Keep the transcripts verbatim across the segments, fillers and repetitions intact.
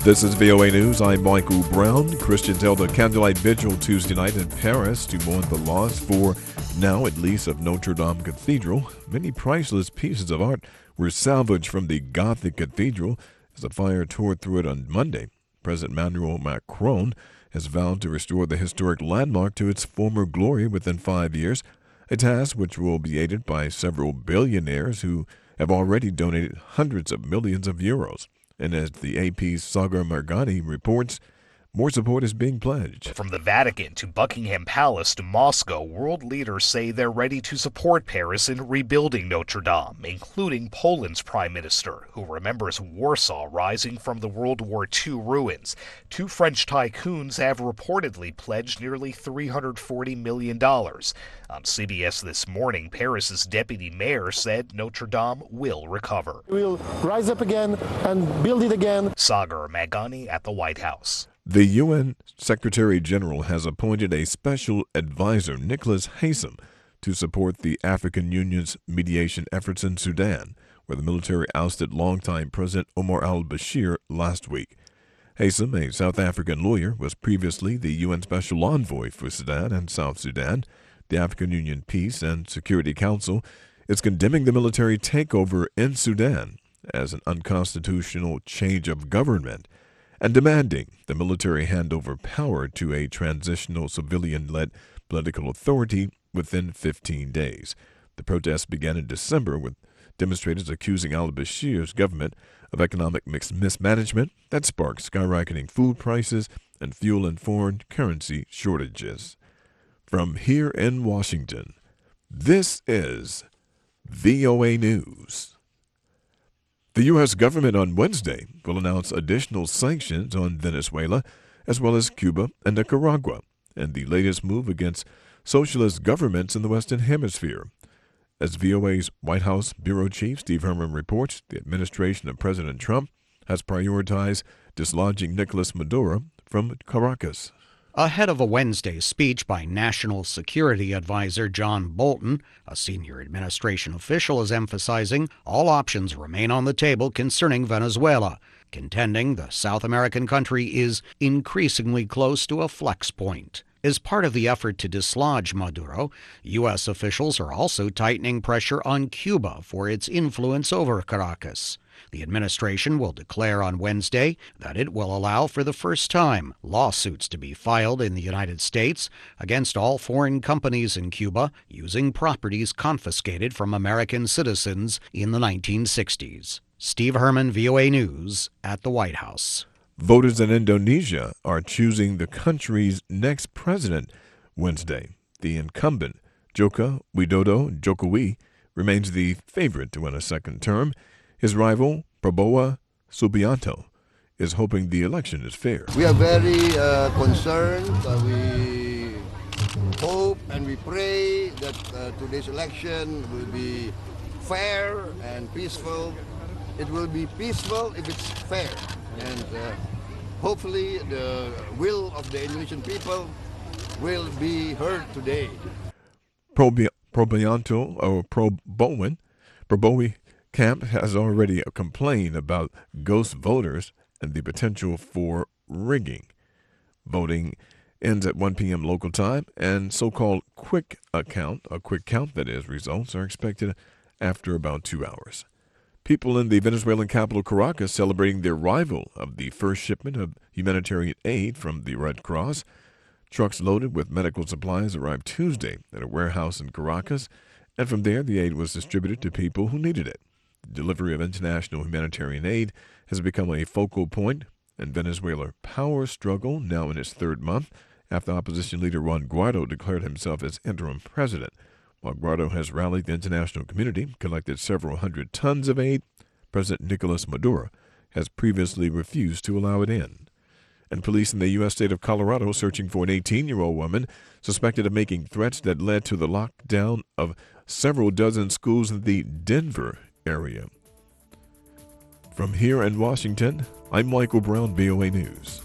This is V O A News. I'm Michael Brown. Christians held a candlelight vigil Tuesday night in Paris to mourn the loss for now at least of Notre Dame Cathedral. Many priceless pieces of art were salvaged from the Gothic cathedral as a fire tore through it on Monday. President Emmanuel Macron has vowed to restore the historic landmark to its former glory within five years, a task which will be aided by several billionaires who have already donated hundreds of millions of euros. And as the A P's Sagar Margani reports, more support is being pledged. From the Vatican to Buckingham Palace to Moscow, world leaders say they're ready to support Paris in rebuilding Notre Dame, including Poland's prime minister, who remembers Warsaw rising from the World War Two ruins. Two French tycoons have reportedly pledged nearly three hundred forty million dollars. On C B S This Morning, Paris's deputy mayor said Notre Dame will recover. We'll rise up again and build it again. Sagar Margani at the White House. The U N Secretary General has appointed a special advisor, Nicholas Haysom, to support the African Union's mediation efforts in Sudan, where the military ousted longtime President Omar al-Bashir last week. Haysom, a South African lawyer, was previously the U N Special Envoy for Sudan and South Sudan. The African Union Peace and Security Council is condemning the military takeover in Sudan as an unconstitutional change of government and demanding the military hand over power to a transitional civilian-led political authority within fifteen days. The protests began in December with demonstrators accusing al-Bashir's government of economic mismanagement that sparked skyrocketing food prices and fuel and foreign currency shortages. From here in Washington, this is V O A News. The U S government on Wednesday will announce additional sanctions on Venezuela, as well as Cuba and Nicaragua, and the latest move against socialist governments in the Western Hemisphere. As V O A's White House Bureau Chief Steve Herman reports, the administration of President Trump has prioritized dislodging Nicolas Maduro from Caracas. Ahead of a Wednesday speech by National Security Advisor John Bolton, a senior administration official is emphasizing all options remain on the table concerning Venezuela, contending the South American country is increasingly close to a flex point. As part of the effort to dislodge Maduro, U S officials are also tightening pressure on Cuba for its influence over Caracas. The administration will declare on Wednesday that it will allow for the first time lawsuits to be filed in the United States against all foreign companies in Cuba using properties confiscated from American citizens in the nineteen sixties. Steve Herman, V O A News, at the White House. Voters in Indonesia are choosing the country's next president Wednesday. The incumbent, Joko Widodo Jokowi, remains the favorite to win a second term. His rival, Prabowo Subianto, is hoping the election is fair. We are very uh, concerned. Uh, we hope and we pray that uh, today's election will be fair and peaceful. It will be peaceful if it's fair. And uh, hopefully the will of the Indonesian people will be heard today. Probianto or Probowen, Probowi camp has already complained about ghost voters and the potential for rigging. Voting ends at one p.m. local time, and so-called quick account, a quick count that is, results are expected after about two hours. People in the Venezuelan capital Caracas celebrating the arrival of the first shipment of humanitarian aid from the Red Cross. Trucks loaded with medical supplies arrived Tuesday at a warehouse in Caracas, and from there the aid was distributed to people who needed it. The delivery of international humanitarian aid has become a focal point in Venezuela's power struggle, now in its third month, after opposition leader Juan Guaido declared himself as interim president. While Guaido has rallied the international community, collected several hundred tons of aid, President Nicolas Maduro has previously refused to allow it in. And police in the U S state of Colorado searching for an eighteen-year-old woman suspected of making threats that led to the lockdown of several dozen schools in the Denver area. From here in Washington, I'm Michael Brown, V O A News.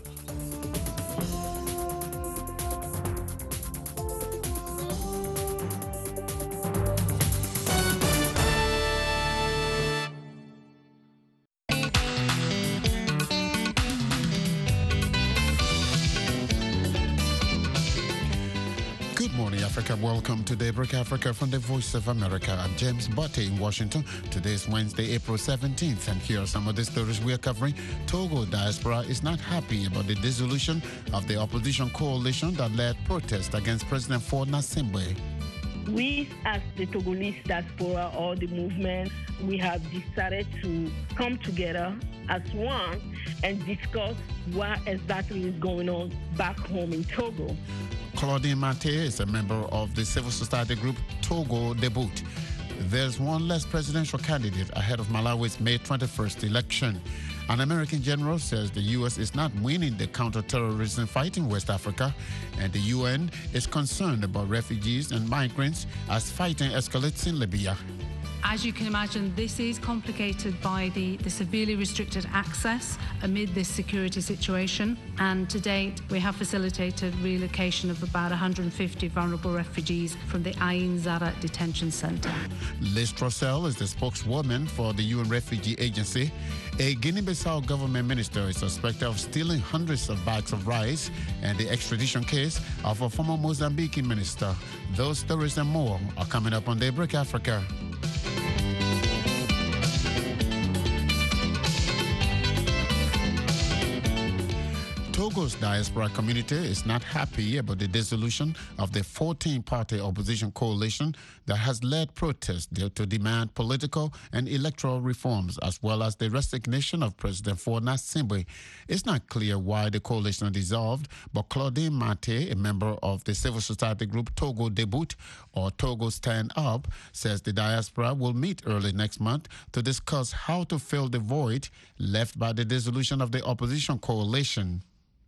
Miami Africa. Welcome to Daybreak Africa from the Voice of America. I'm James Botte in Washington. Today is Wednesday, April seventeenth, and here are some of the stories we are covering. Togo diaspora is not happy about the dissolution of the opposition coalition that led protests against President Faure Gnassingbe. We, as the Togolese diaspora or the movement, we have decided to come together as one and discuss what exactly is going on back home in Togo. Claudine Mate is a member of the civil society group Togo Debout. There's one less presidential candidate ahead of Malawi's May twenty-first election. An American general says the U S is not winning the counter-terrorism fight in West Africa, and the U N is concerned about refugees and migrants as fighting escalates in Libya. As you can imagine, this is complicated by the, the severely restricted access amid this security situation. And to date, we have facilitated relocation of about one hundred fifty vulnerable refugees from the Ain Zara detention center. Liz Trussell is the spokeswoman for the U N Refugee Agency. A Guinea-Bissau government minister is suspected of stealing hundreds of bags of rice, and the extradition case of a former Mozambican minister. Those stories and more are coming up on Daybreak Africa. Togo's diaspora community is not happy about the dissolution of the fourteen-party opposition coalition that has led protests to demand political and electoral reforms, as well as the resignation of President Faure Gnassingbe. It's not clear why the coalition dissolved, but Claudine Mate, a member of the civil society group Togo Debout, or Togo Stand Up, says the diaspora will meet early next month to discuss how to fill the void left by the dissolution of the opposition coalition.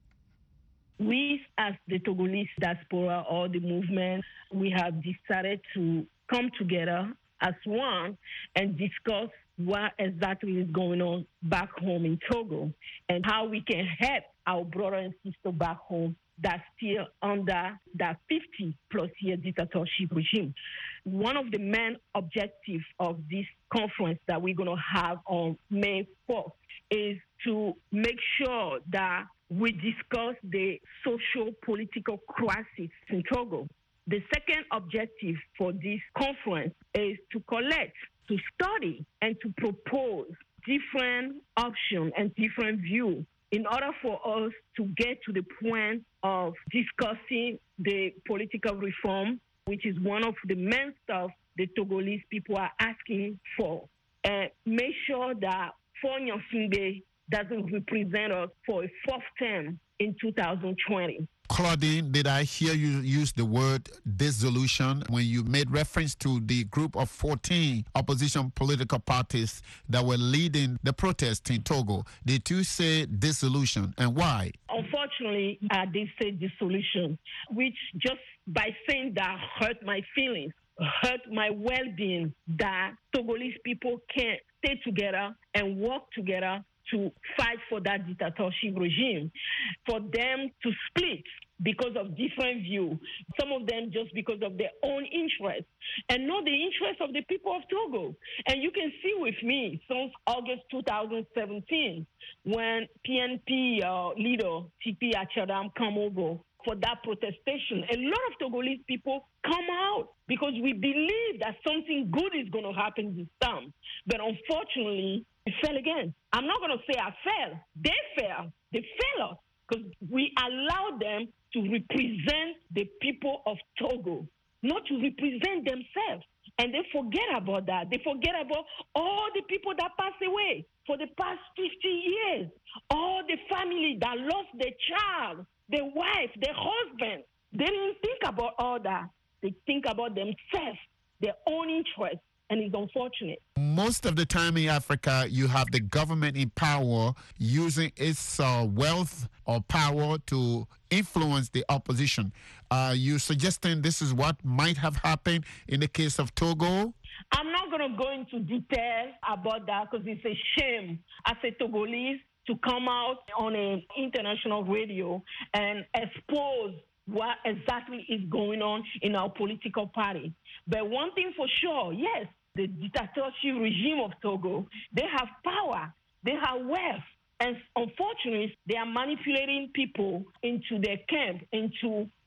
We, as the Togolese diaspora or the movement, we have decided to come together as one and discuss what exactly is going on back home in Togo and how we can help our brother and sister back home that's still under that fifty plus year dictatorship regime. One of the main objectives of this conference that we're going to have on May fourth is to make sure that we discuss the social-political crisis in Togo. The second objective for this conference is to collect, to study, and to propose different options and different views in order for us to get to the point of discussing the political reform, which is one of the main stuff the Togolese people are asking for. And make sure that Faure Gnassingbe doesn't represent us for a fourth term in two thousand twenty. Claudine, did I hear you use the word dissolution when you made reference to the group of fourteen opposition political parties that were leading the protest in Togo? Did you say dissolution, and why? Unfortunately, I did say dissolution, which just by saying that hurt my feelings, hurt my well-being, that Togolese people can't stay together and work together to fight for that dictatorship regime, for them to split because of different views, some of them just because of their own interests, and not the interests of the people of Togo. And you can see with me, since August two thousand seventeen, when P N P uh, leader T P Achadam come over for that protestation, a lot of Togolese people come out because we believe that something good is going to happen this time. But unfortunately, it fell again. I'm not going to say I fell. They fell. They failed us because we allowed them to represent the people of Togo, not to represent themselves. And they forget about that. They forget about all the people that passed away for the past fifty years, all the family that lost their child, their wife, their husband. They didn't think about all that. They think about themselves, their own interests, and it's unfortunate. Most of the time in Africa, you have the government in power using its uh, wealth or power to influence the opposition. Are you suggesting this is what might have happened in the case of Togo? I'm not going to go into detail about that because it's a shame as a Togolese to come out on an international radio and expose what exactly is going on in our political party. But one thing for sure, yes, the dictatorship regime of Togo, they have power, they have wealth, and unfortunately, they are manipulating people into their camp, into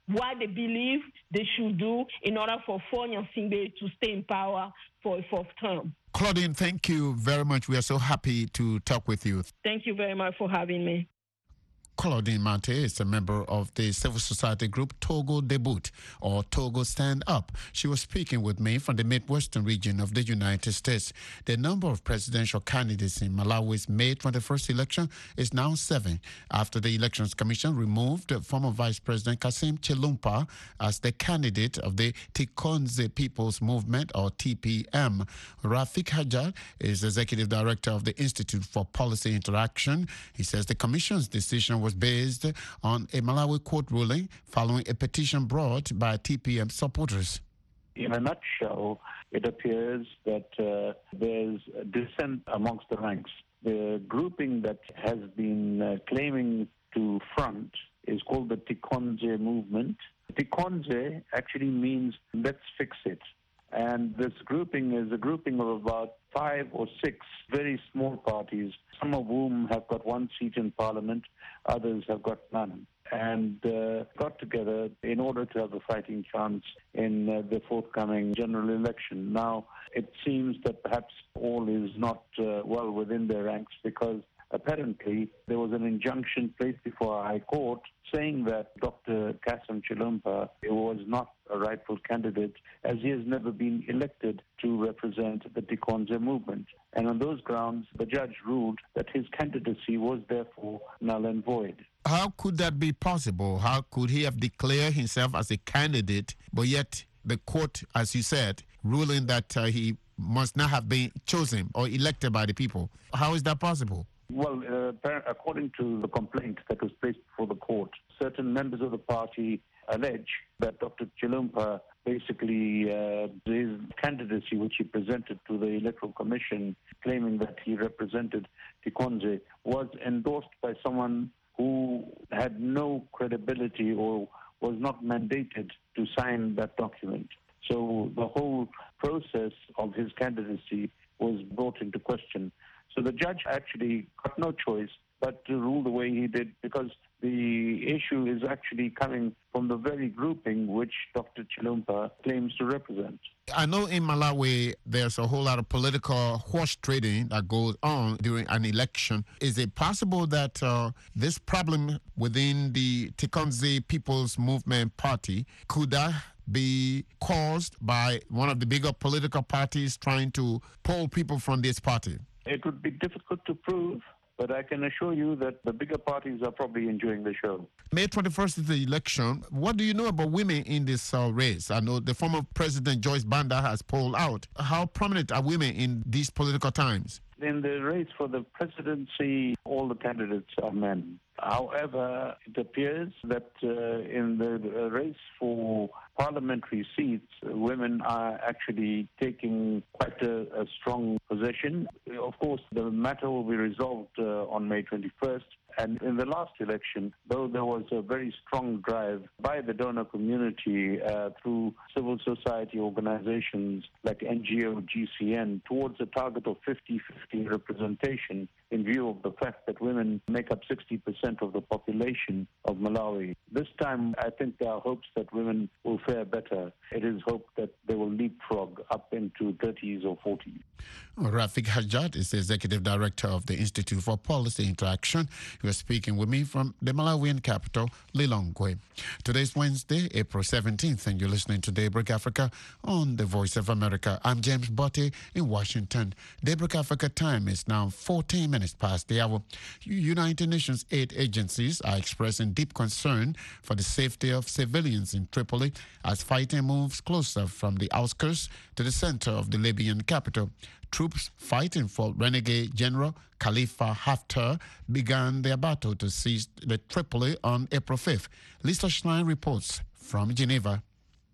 what they believe they should do in order for Faure Gnassingbé to stay in power for a fourth term. Claudine, thank you very much. We are so happy to talk with you. Thank you very much for having me. Claudine Mate is a member of the civil society group Togo Debout, or Togo Stand Up. She was speaking with me from the Midwestern region of the United States. The number of presidential candidates in Malawi's May twenty-first election is now seven, after the Elections Commission removed former Vice President Kassim Chilumpa as the candidate of the Tikonze People's Movement, or T P M. Rafik Hajjat is Executive Director of the Institute for Policy Interaction. He says the Commission's decision was was based on a Malawi court ruling following a petition brought by T P M supporters. In a nutshell, it appears that uh, there's dissent amongst the ranks. The grouping that has been uh, claiming to front is called the Tikonze movement. Tikonze actually means let's fix it. And this grouping is a grouping of about five or six very small parties, some of whom have got one seat in parliament, others have got none, and uh, got together in order to have a fighting chance in uh, the forthcoming general election. Now, it seems that perhaps all is not uh, well within their ranks, because apparently there was an injunction placed before a high court saying that Doctor Kassim Chilumpa was not a rightful candidate, as he has never been elected to represent the Tikonze movement. And on those grounds, the judge ruled that his candidacy was therefore null and void. How could that be possible? How could he have declared himself as a candidate, but yet the court, as you said, ruling that uh, he must not have been chosen or elected by the people? How is that possible? Well, uh, according to the complaint that was placed before the court, certain members of the party allege that Doctor Chilumpa basically, uh, his candidacy, which he presented to the Electoral Commission, claiming that he represented Tikonze, was endorsed by someone who had no credibility or was not mandated to sign that document. So the whole process of his candidacy was brought into question. So the judge actually got no choice but to rule the way he did, because the issue is actually coming from the very grouping which Doctor Chilumpa claims to represent. I know in Malawi there's a whole lot of political horse trading that goes on during an election. Is it possible that uh, this problem within the Tikonze People's Movement Party, could that be caused by one of the bigger political parties trying to pull people from this party? It would be difficult to prove, but I can assure you that the bigger parties are probably enjoying the show. May twenty-first is the election. What do you know about women in this uh, race? I know the former President Joyce Banda has pulled out. How prominent are women in these political times? In the race for the presidency, all the candidates are men. However, it appears that uh, in the race for parliamentary seats, women are actually taking quite a, a strong position. Of course, the matter will be resolved uh, on May twenty-first. And in the last election, though there was a very strong drive by the donor community uh, through civil society organizations like N G O, G C N, towards a target of fifty fifty representation, in view of the fact that women make up sixty percent of the population of Malawi. This time, I think there are hopes that women will fare better. It is hoped that they will leapfrog up into thirties or forties. Rafik Hajjat is the Executive Director of the Institute for Policy Interaction. He was speaking with me from the Malawian capital, Lilongwe. Today's Wednesday, April seventeenth, and you're listening to Daybreak Africa on the Voice of America. I'm James Botte in Washington. Daybreak Africa time is now fourteen minutes past the hour. United Nations aid agencies are expressing deep concern for the safety of civilians in Tripoli as fighting moves closer from the outskirts to the center of the Libyan capital. Troops fighting for renegade General Khalifa Haftar began their battle to seize the Tripoli on April fifth. Lisa Schlein reports from Geneva.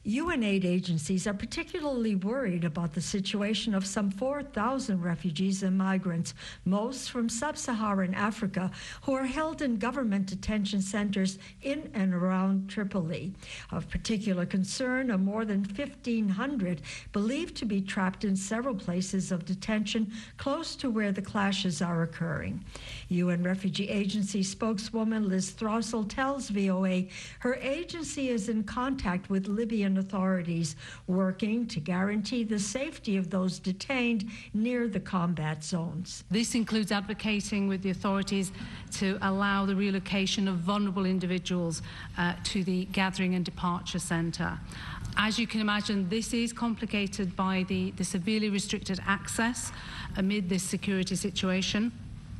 U N aid agencies are particularly worried about the situation of some four thousand refugees and migrants, most from sub-Saharan Africa, who are held in government detention centers in and around Tripoli. Of particular concern are more than fifteen hundred believed to be trapped in several places of detention close to where the clashes are occurring. U N Refugee Agency spokeswoman Liz Throssell tells V O A her agency is in contact with Libyan authorities, working to guarantee the safety of those detained near the combat zones. This includes advocating with the authorities to allow the relocation of vulnerable individuals uh, to the gathering and departure centre. As you can imagine, this is complicated by the, the severely restricted access amid this security situation.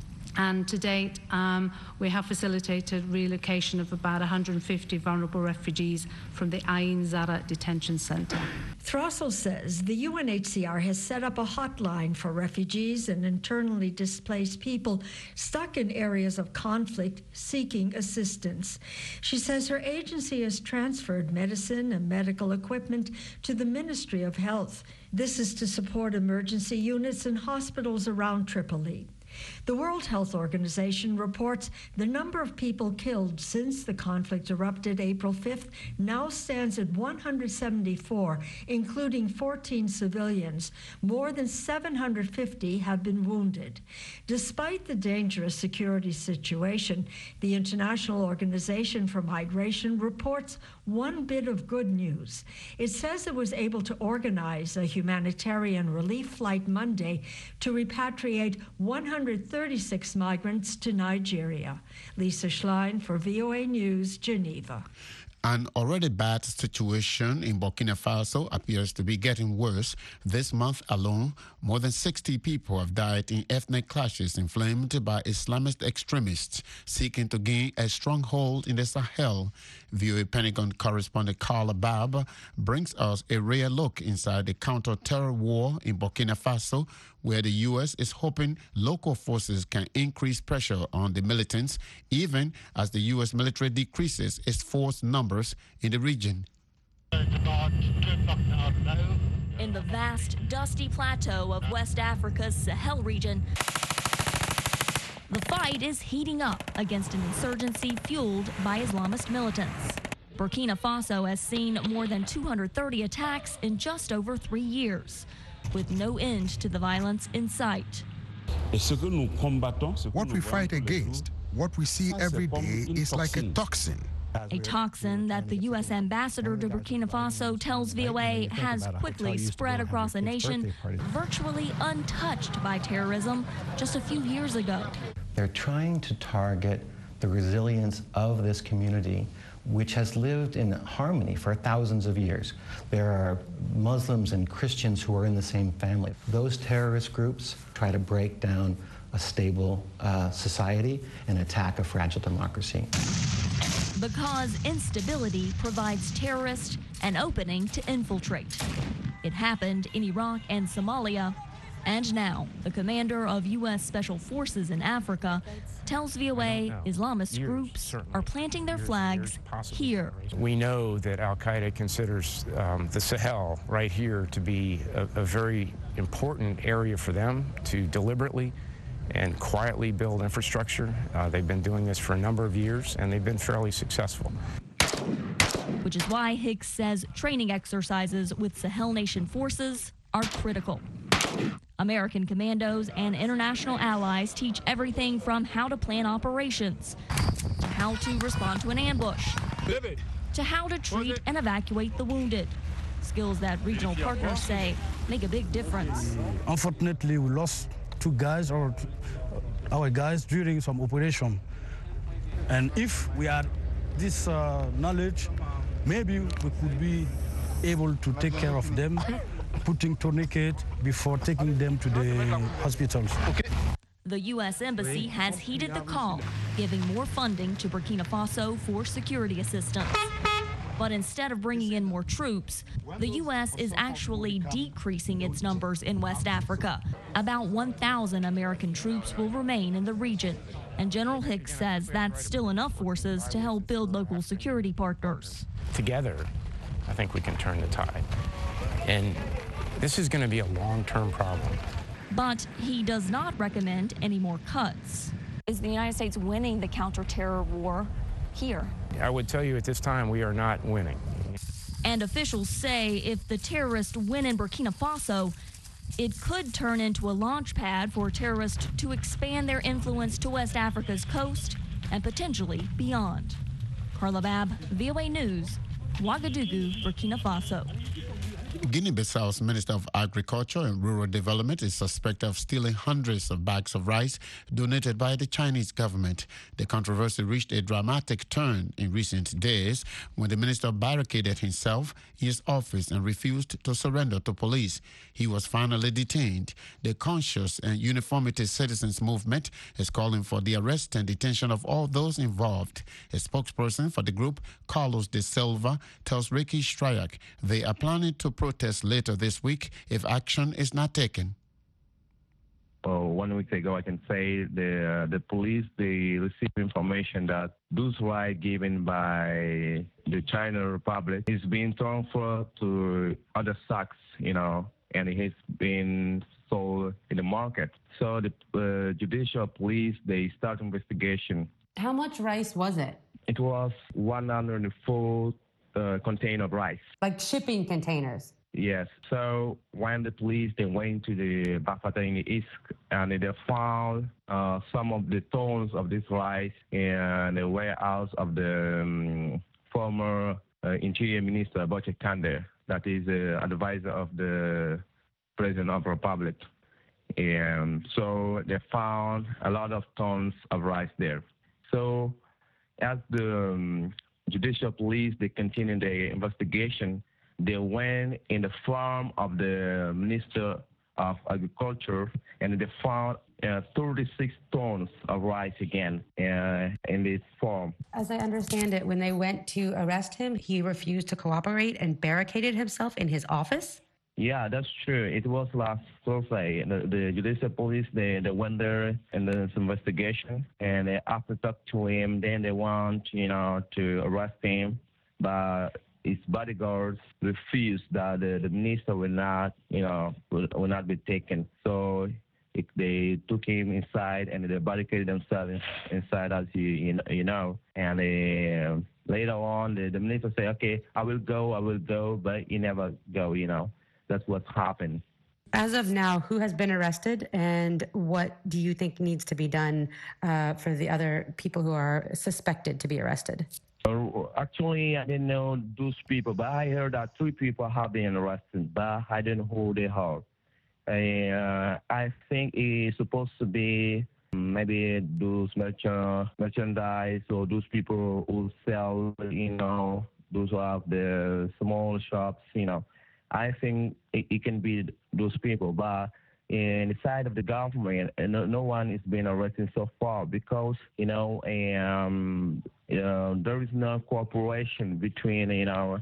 And to date, um, we have facilitated relocation of about one hundred fifty vulnerable refugees from the Ain Zara detention centre. Throssell says the U N H C R has set up a hotline for refugees and internally displaced people stuck in areas of conflict seeking assistance. She says her agency has transferred medicine and medical equipment to the Ministry of Health. This is to support emergency units in hospitals around Tripoli. The World Health Organization reports the number of people killed since the conflict erupted April fifth now stands at one hundred seventy-four, including fourteen civilians. More than seven hundred fifty have been wounded. Despite the dangerous security situation, the International Organization for Migration reports one bit of good news. It says it was able to organize a humanitarian relief flight Monday to repatriate one hundred thirty-six migrants to Nigeria. Lisa Schlein for V O A News, Geneva. An already bad situation in Burkina Faso appears to be getting worse. This month alone, more than sixty people have died in ethnic clashes inflamed by Islamist extremists seeking to gain a stronghold in the Sahel. V O A Pentagon correspondent Carla Bab brings us a rare look inside the counter-terror war in Burkina Faso, where the U S is hoping local forces can increase pressure on the militants, even as the U S military decreases its force numbers in the region. In the vast, dusty plateau of West Africa's Sahel region, the fight is heating up against an insurgency fueled by Islamist militants. Burkina Faso has seen more than two hundred thirty attacks in just over three years, with no end to the violence in sight. What we fight against, what we see every day, is like a toxin. A toxin that the U S ambassador to Burkina Faso tells V O A has quickly spread across a nation virtually untouched by terrorism just a few years ago. They're trying to target the resilience of this community, which has lived in harmony for thousands of years. There are Muslims and Christians who are in the same family. Those terrorist groups try to break down a stable uh, society and attack a fragile democracy. Because instability provides terrorists an opening to infiltrate. It happened in Iraq and Somalia, and now the commander of U S Special Forces in Africa tells V O A Islamist years, groups certainly. are planting their years, flags years, here. We know that Al-Qaeda considers um, the Sahel right here to be a, a very important area for them to deliberately and quietly build infrastructure. Uh, they've been doing this for a number of years, and they've been fairly successful. Which is why Hicks says training exercises with Sahel nation forces are critical. American commandos and international allies teach everything from how to plan operations, to how to respond to an ambush, to how to treat and evacuate the wounded. Skills that regional partners say make a big difference. Unfortunately, we lost two guys or our guys during some operation. And if we had this uh, knowledge, maybe we could be able to take care of them, putting tourniquet before taking them to the hospitals. Okay. The U S Embassy has heeded the call, giving more funding to Burkina Faso for security assistance. But instead of bringing in more troops, the U S is actually decreasing its numbers in West Africa. About one thousand American troops will remain in the region, and General Hicks says that's still enough forces to help build local security partners. Together, I think we can turn the tide. And this is going to be a long-term problem. But he does not recommend any more cuts. Is the United States winning the counter-terror war here? I would tell you at this time we are not winning. And officials say if the terrorists win in Burkina Faso, it could turn into a launch pad for terrorists to expand their influence to West Africa's coast and potentially beyond. Carla Babb, V O A News, Ouagadougou, Burkina Faso. Guinea-Bissau's Minister of Agriculture and Rural Development is suspected of stealing hundreds of bags of rice donated by the Chinese government. The controversy reached a dramatic turn in recent days when the minister barricaded himself in his office and refused to surrender to police. He was finally detained. The Conscious and Uniformity Citizens Movement is calling for the arrest and detention of all those involved. A spokesperson for the group, Carlos de Silva, tells Ricky Stryak they are planning to protest later this week if action is not taken. Oh, one week ago, I can say the uh, the police they received information that those rights given by the China Republic is being transferred to other sacks, you know, and it has been sold in the market. So the uh, judicial police they start investigation. How much rice was it? It was one hundred four uh, container of rice. Like shipping containers? Yes. So when the police they went to the Bafata in the east and they found uh, some of the tons of this rice in the warehouse of the um, former uh, Interior Minister Boche Kande, that is the uh, advisor of the President of the Republic. And so they found a lot of tons of rice there. So as the um, judicial police they continue the investigation, they went in the farm of the Minister of Agriculture and they found uh, thirty-six tons of rice again uh, in this farm. As I understand it, when they went to arrest him, he refused to cooperate and barricaded himself in his office? Yeah, that's true. It was last Thursday. The, the judicial police, they, they went there and there's investigation. And they, after talk to him, then they want, you know, to arrest him. But his bodyguards refused that the, the minister will not, you know, will, will not be taken. So it, they took him inside and they barricaded themselves inside, as you, you know. And they, uh, later on, the, the minister said, okay, I will go, I will go, but he never go, you know. That's what's happened. As of now, who has been arrested and what do you think needs to be done uh, for the other people who are suspected to be arrested? Uh, actually, I didn't know those people, but I heard that three people have been arrested, but I didn't know who they are. Uh, I think it's supposed to be maybe those merchant, merchandise or those people who sell, you know, those who have the small shops, you know. I think it, it can be those people, but in the side of the government, no, no one is being arrested so far because, you know, um, uh, there is no cooperation between, you know,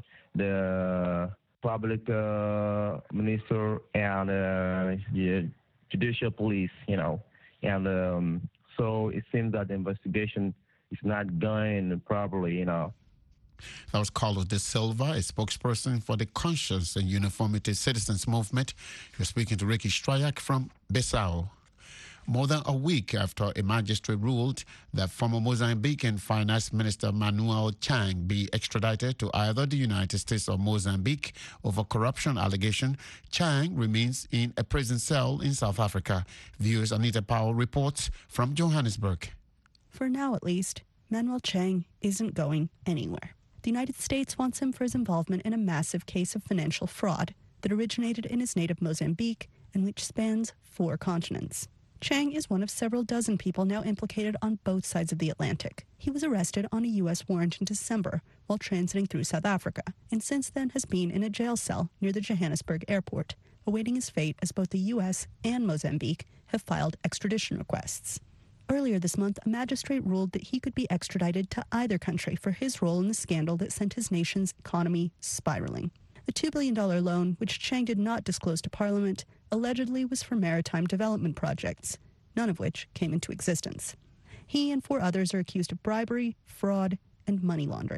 the public uh, minister and uh, the judicial police, you know. And um, so it seems that the investigation is not going properly, you know. That was Carlos de Silva, a spokesperson for the Conscious and Uniformity Citizens Movement. You're speaking to Ricky Stryak from Bissau. More than a week after a magistrate ruled that former Mozambican Finance Minister Manuel Chang be extradited to either the United States or Mozambique over corruption allegation, Chang remains in a prison cell in South Africa. Viewers Anita Powell reports from Johannesburg. For now, at least, Manuel Chang isn't going anywhere. The United States wants him for his involvement in a massive case of financial fraud that originated in his native Mozambique and which spans four continents. Chang is one of several dozen people now implicated on both sides of the Atlantic. He was arrested on a U S warrant in December while transiting through South Africa, and since then has been in a jail cell near the Johannesburg airport, awaiting his fate as both the U S and Mozambique have filed extradition requests. Earlier this month, a magistrate ruled that he could be extradited to either country for his role in the scandal that sent his nation's economy spiraling. The two billion dollars loan, which Chang did not disclose to Parliament, allegedly was for maritime development projects, none of which came into existence. He and four others are accused of bribery, fraud, and money laundering.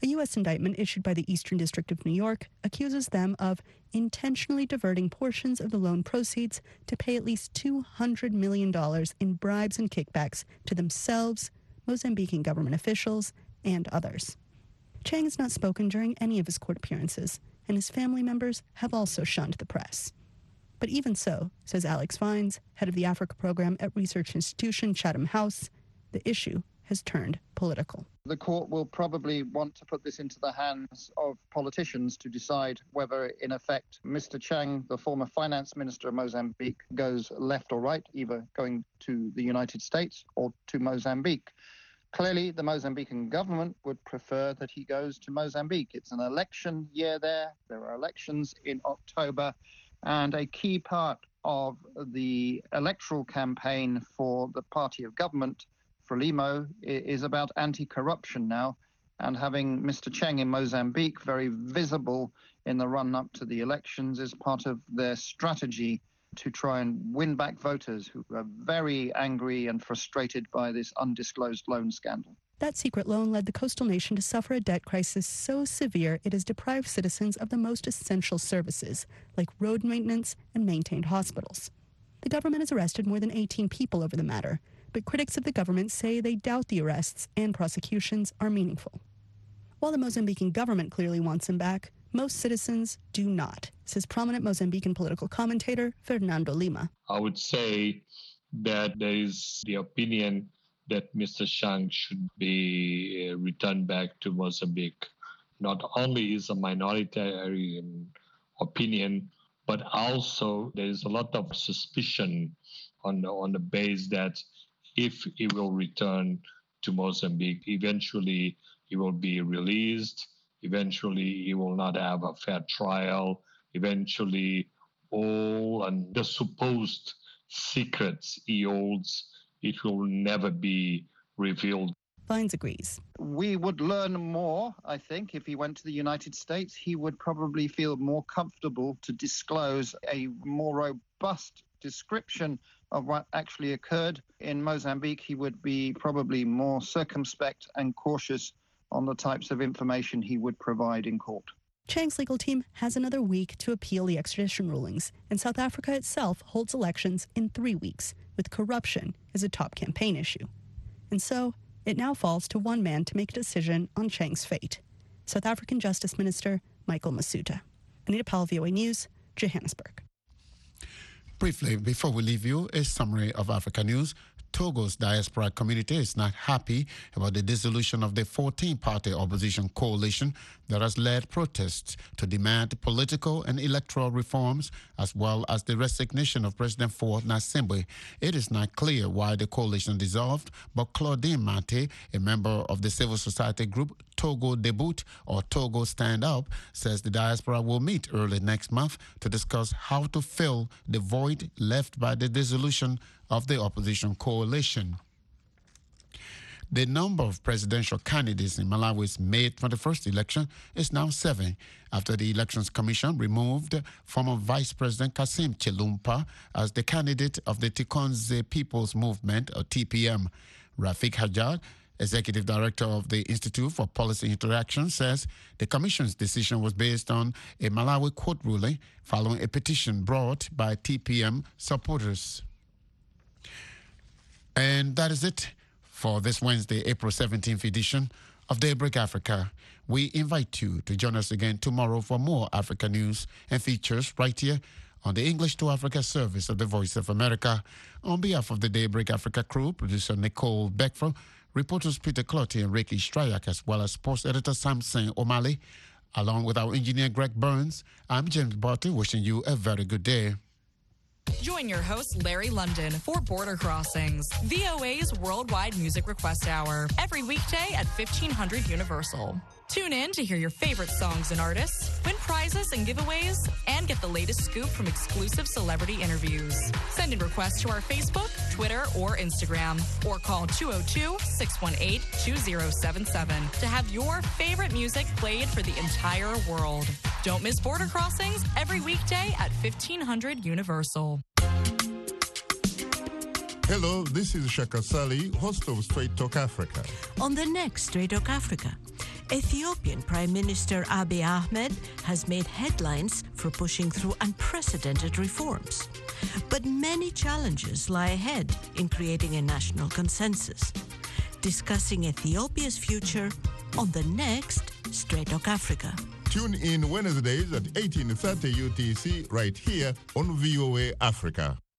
A U S indictment issued by the Eastern District of New York accuses them of intentionally diverting portions of the loan proceeds to pay at least two hundred million dollars in bribes and kickbacks to themselves, Mozambican government officials, and others. Chang has not spoken during any of his court appearances, and his family members have also shunned the press. But even so, says Alex Vines, head of the Africa program at research institution Chatham House, the issue has turned political. The court will probably want to put this into the hands of politicians to decide whether, in effect, Mister Chang, the former finance minister of Mozambique, goes left or right, either going to the United States or to Mozambique. Clearly, the Mozambican government would prefer that he goes to Mozambique. It's an election year there. There are elections in October, and a key part of the electoral campaign for the party of government, Frelimo, is about anti-corruption now, and having Mister Chang in Mozambique very visible in the run-up to the elections is part of their strategy to try and win back voters who are very angry and frustrated by this undisclosed loan scandal. That secret loan led the coastal nation to suffer a debt crisis so severe it has deprived citizens of the most essential services, like road maintenance and maintained hospitals. The government has arrested more than eighteen people over the matter, but critics of the government say they doubt the arrests and prosecutions are meaningful. While the Mozambican government clearly wants him back, most citizens do not, says prominent Mozambican political commentator Fernando Lima. I would say that there is the opinion that Mister Chang should be returned back to Mozambique. Not only is a minority opinion, but also there is a lot of suspicion on the, on the base that if he will return to Mozambique, eventually he will be released. Eventually, he will not have a fair trial. Eventually, all and the supposed secrets he holds, it will never be revealed. Vines agrees. We would learn more, I think, if he went to the United States. He would probably feel more comfortable to disclose a more robust description of what actually occurred. In Mozambique, he would be probably more circumspect and cautious on the types of information he would provide in court. Chang's legal team has another week to appeal the extradition rulings, and South Africa itself holds elections in three weeks, with corruption as a top campaign issue. And so, it now falls to one man to make a decision on Chang's fate, South African Justice Minister Michael Masuta. Anita Powell, V O A News, Johannesburg. Briefly, before we leave you, a summary of Africa News. Togo's diaspora community is not happy about the dissolution of the fourteen-party opposition coalition that has led protests to demand political and electoral reforms, as well as the resignation of President Faure Gnassingbé. It is not clear why the coalition dissolved, but Claudine Mate, a member of the civil society group Togo Debout or Togo Stand Up, says the diaspora will meet early next month to discuss how to fill the void left by the dissolution of the opposition coalition. The number of presidential candidates in Malawi's May twenty-first election is now seven, after the Elections Commission removed former Vice President Kassim Chilumpa as the candidate of the Tikonze People's Movement, or T P M. Rafik Hajar, Executive Director of the Institute for Policy Interaction, says the Commission's decision was based on a Malawi court ruling following a petition brought by T P M supporters. And that is it for this Wednesday, April seventeenth edition of Daybreak Africa. We invite you to join us again tomorrow for more Africa news and features right here on the English to Africa service of the Voice of America. On behalf of the Daybreak Africa crew, producer Nicole Beckford, reporters Peter Clotty and Ricky Stryak, as well as sports editor Samson O'Malley, along with our engineer Greg Burns, I'm James Barton, wishing you a very good day. Join your host, Larry London, for Border Crossings, V O A's worldwide music request hour, every weekday at fifteen hundred Universal. Tune in to hear your favorite songs and artists, win prizes and giveaways, and get the latest scoop from exclusive celebrity interviews. Send in requests to our Facebook, Twitter, or Instagram, or call two oh two, six one eight, two oh seven seven to have your favorite music played for the entire world. Don't miss Border Crossings every weekday at fifteen hundred Universal. Hello, this is Shaka Sali, host of Straight Talk Africa. On the next Straight Talk Africa, Ethiopian Prime Minister Abiy Ahmed has made headlines for pushing through unprecedented reforms. But many challenges lie ahead in creating a national consensus. Discussing Ethiopia's future on the next Straight Talk Africa. Tune in Wednesdays at eighteen thirty U T C right here on V O A Africa.